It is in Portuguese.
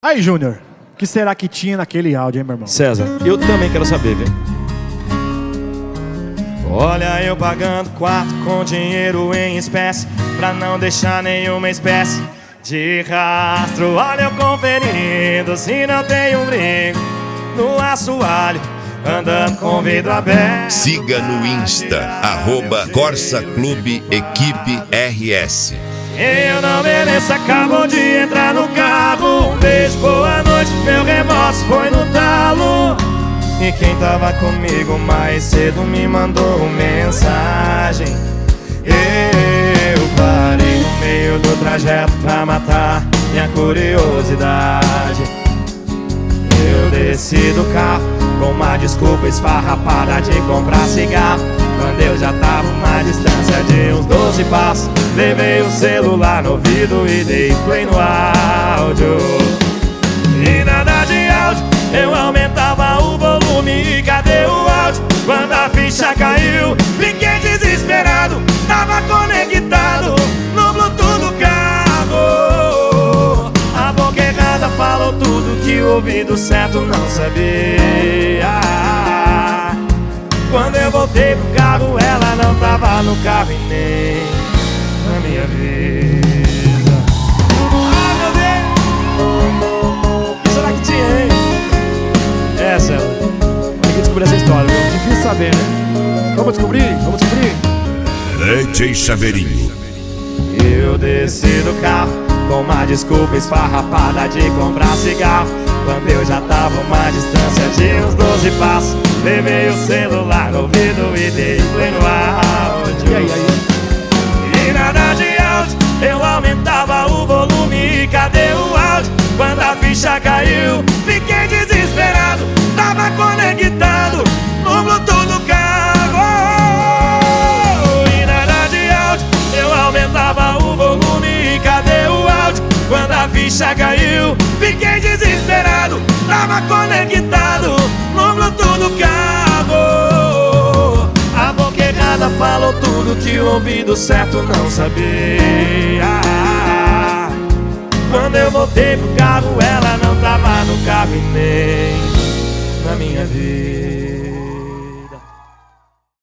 Aí, Júnior, o que será que tinha naquele áudio, hein, meu irmão? César, eu também quero saber, viu? Olha, eu pagando quarto com dinheiro em espécie, pra não deixar nenhuma espécie de rastro. Olha, eu conferindo se não tem um brinco no assoalho, andando com vidro aberto. Siga no Insta, @Corsa Clube Equipe RS. Eu não mereço, acabou de entrar no carro. Um beijo, boa noite, meu remorso foi no talo. E quem tava comigo mais cedo me mandou mensagem. Eu parei no meio do trajeto pra matar minha curiosidade. Eu desci do carro com uma desculpa esfarrapada de comprar cigarro, quando eu já tava uma distância de uns 12 passos. Levei o celular no ouvido e dei play no áudio. E nada de áudio, eu aumentava o volume. E cadê o áudio? Quando a ficha caiu, fiquei desesperado. Tava conectado no Bluetooth do carro. A boca errada falou tudo que o ouvido certo não sabia. Quando eu voltei pro carro, ela não tava no carro e nem na minha vida. Ai, meu Deus! O que será que tinha, hein? Essa, tem que descobrir essa história, viu? Difícil saber, né? Vamos descobrir? Vamos descobrir? DJ Chaveirinho. Eu desci do carro com uma desculpa esfarrapada de comprar cigarro, quando eu já tava uma distância de uns 12 passos. Levei o celular no ouvido e dei play no áudio. E aí? E nada de áudio, eu aumentava o volume. E cadê o áudio? Quando a ficha caiu, fiquei desesperado. Tava conectado no Bluetooth do carro. E nada de áudio, eu aumentava o volume. E cadê o áudio? Quando a ficha caiu, fiquei desesperado. Tava conectado no Bluetooth do carro. A boca errada falou tudo que o ouvido certo não sabia. Quando eu voltei pro carro, ela não tava no carro e nem na minha vida.